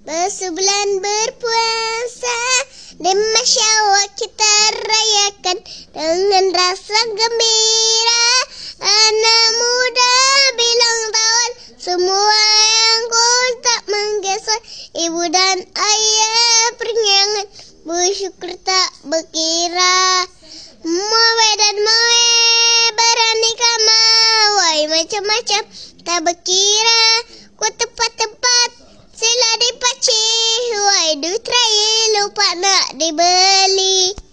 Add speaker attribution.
Speaker 1: Bersebulan berpuasa di masyarakat kita rayakan dengan rasa gembira. Anak muda bilang tahun, semua yang kau tak menggeser. Ibu dan ayah peringatkan, bersyukur tak berkira. Mawe dan mawe beranikah mawai macam-macam tak berkira. Ku tempat-tempat sila dipaci, wai duit raya lupa nak dibeli.